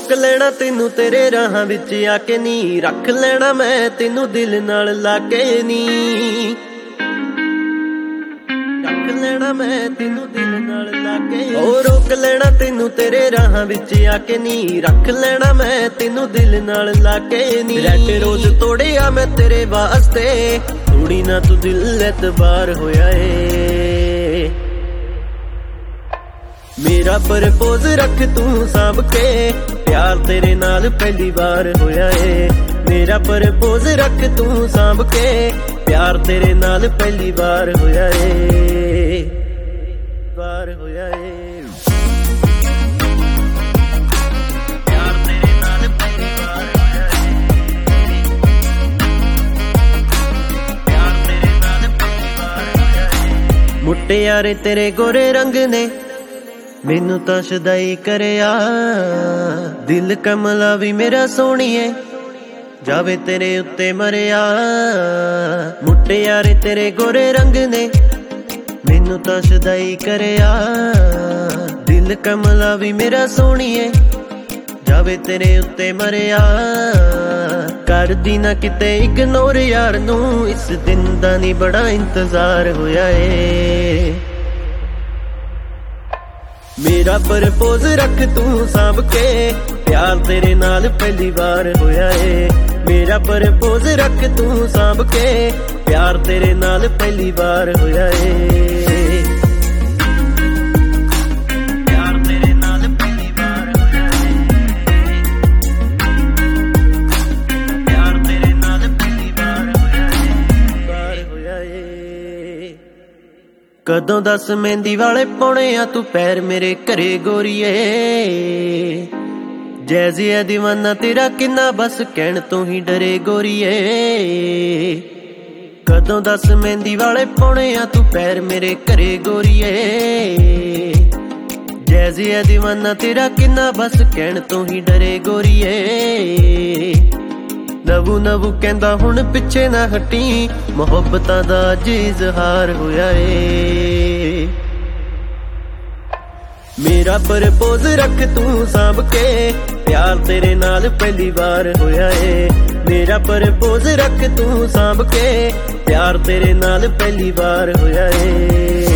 ਰੋਕ ਲੈਣਾ ਤੈਨੂੰ ਤੇਰੇ ਰਾਹਾਂ ਵਿੱਚ ਆ ਕੇ ਨੀ, ਰੱਖ ਲੈਣਾ ਮੈਂ ਤੈਨੂੰ ਦਿਲ ਨਾਲ ਲਾ ਕੇ ਨੀ, ਰੱਖ ਲੈਣਾ ਮੈਂ ਤੈਨੂੰ ਦਿਲ ਨਾਲ ਲਾ ਕੇ। ਉਹ ਰੋਕ ਲੈਣਾ ਤੈਨੂੰ ਤੇਰੇ ਰਾਹਾਂ ਵਿੱਚ ਆ ਕੇ ਨੀ, ਰੱਖ ਲੈਣਾ ਮੈਂ ਤੈਨੂੰ ਦਿਲ ਨਾਲ ਲਾ ਕੇ ਨੀ। ਰੈਡ ਰੋਜ਼ ਤੋੜਿਆ ਮੈਂ ਤੇਰੇ ਵਾਸਤੇ, ਥੋੜੀ ਨਾ ਤੂੰ ਦਿਲ ਐਤਬਾਰ ਹੋਇਆ ਏ। ਮੇਰਾ ਪ੍ਰਪੋਜ਼ ਰੱਖ ਤੂੰ ਸਾਂਭ ਕੇ, ਪਿਆਰ ਤੇਰੇ ਨਾਲ ਪਹਿਲੀ ਵਾਰ ਹੋਇਆ ਏ। ਮੇਰਾ ਪ੍ਰਪੋਜ਼ ਰੱਖ ਤੂੰ ਸਾਂਭ ਕੇ, ਪਿਆਰ ਤੇਰੇ ਨਾਲ ਪਹਿਲੀ ਵਾਰ ਹੋਇਆ ਏ, ਵਾਰ ਹੋਇਆ ਏ। ਪਿਆਰ ਤੇਰੇ ਨਾਲ ਪਹਿਲੀ ਵਾਰ ਹੋਇਆ ਏ, ਪਿਆਰ ਤੇਰੇ ਨਾਲ ਪਹਿਲੀ ਵਾਰ ਹੋਇਆ ਏ। ਮੁਟਿਆਰੇ ਤੇਰੇ ਗੋਰੇ ਰੰਗ ਨੇ ਮੈਨੂੰ ਤਾਂ ਸ਼ਦਾਈ ਕਰਿਆ, ਦਿਲ ਕਮਲਾ ਵੀ ਮੇਰਾ ਸੋਹਣੀਏ ਜਾਵੇ ਤੇਰੇ ਉੱਤੇ ਮਰਿਆ। ਮੁਟਿਆਰੇ ਤੇਰੇ ਗੋਰੇ ਰੰਗ ਨੇ ਮੈਨੂੰ ਤਾਂ ਸ਼ਦਾਈ ਕਰਿਆ, ਦਿਲ ਕਮਲਾ ਵੀ ਮੇਰਾ ਸੋਹਣੀਏ ਜਾਵੇ ਤੇਰੇ ਉੱਤੇ ਮਰਿਆ। ਕਰਦੀ ਨਾ ਕਿਤੇ ਇਗਨੋਰ ਯਾਰ ਨੂੰ, ਇਸ ਦਿਨ ਦਾ ਨੀ ਬੜਾ ਇੰਤਜ਼ਾਰ ਹੋਇਆ ਏ। ਮੇਰਾ ਪ੍ਰਪੋਜ਼ ਰੱਖ ਤੂੰ ਸਾਂਭ ਕੇ, ਪਿਆਰ ਤੇਰੇ ਨਾਲ ਪਹਿਲੀ ਵਾਰ ਹੋਇਆ ਏ। ਮੇਰਾ ਪ੍ਰਪੋਜ਼ ਰੱਖ ਤੂੰ ਸਾਂਭ ਕੇ, ਪਿਆਰ ਤੇਰੇ ਨਾਲ ਪਹਿਲੀ ਵਾਰ ਹੋਇਆ ਏ, ਪਿਆਰ ਤੇਰੇ ਨਾਲ ਪਹਿਲੀ ਵਾਰ ਹੋਇਆ ਏ, ਪਿਆਰ ਤੇਰੇ ਨਾਲ ਪਹਿਲੀ ਵਾਰ ਹੋਇਆ ਏ। ਕਦੋਂ ਦੱਸ ਮਹਿੰਦੀ ਵਾਲੇ ਪਾਉਣੇ ਆ ਤੂੰ ਪੈਰ ਮੇਰੇ ਘਰੇ ਗੋਰੀਏ, ਜੈਜ਼ੀਆ ਦੀਵਾਨਾ ਤੇਰਾ ਕਿੰਨਾ ਬਸ ਕਹਿਣ ਤੋਂ ਹੀ ਡਰੇ ਗੋਰੀਏ। ਕਦੋਂ ਦੱਸ ਮਹਿੰਦੀ ਵਾਲੇ ਪਾਉਣੇ ਆ ਤੂੰ ਪੈਰ ਮੇਰੇ ਘਰੇ ਗੋਰੀਏ, ਜੈਜ਼ੀਆ ਦੀਵਾਨਾ ਤੇਰਾ ਕਿੰਨਾ ਬਸ ਕਹਿਣ ਤੋਂ ਹੀ ਡਰੇ ਗੋਰੀਏ। ਨਵੂ ਨਵੂ ਕਹਿੰਦਾ ਹੁਣ ਪਿੱਛੇ ਨਾ ਹਟੀ, ਮੁਹੱਬਤਾਂ ਦਾ ਅੱਜ ਇਜ਼ਹਾਰ ਹੋਇਆ ਏ। ਮੇਰਾ ਪ੍ਰਪੋਜ਼ ਰੱਖ ਤੂੰ ਸਾਂਭ ਕੇ, ਪਿਆਰ ਤੇਰੇ ਨਾਲ ਪਹਿਲੀ ਵਾਰ ਹੋਇਆ ਏ। ਮੇਰਾ ਪ੍ਰਪੋਜ਼ ਰੱਖ ਤੂੰ ਸਾਂਭ ਕੇ, ਪਿਆਰ ਤੇਰੇ ਨਾਲ ਪਹਿਲੀ ਵਾਰ ਹੋਇਆ ਏ।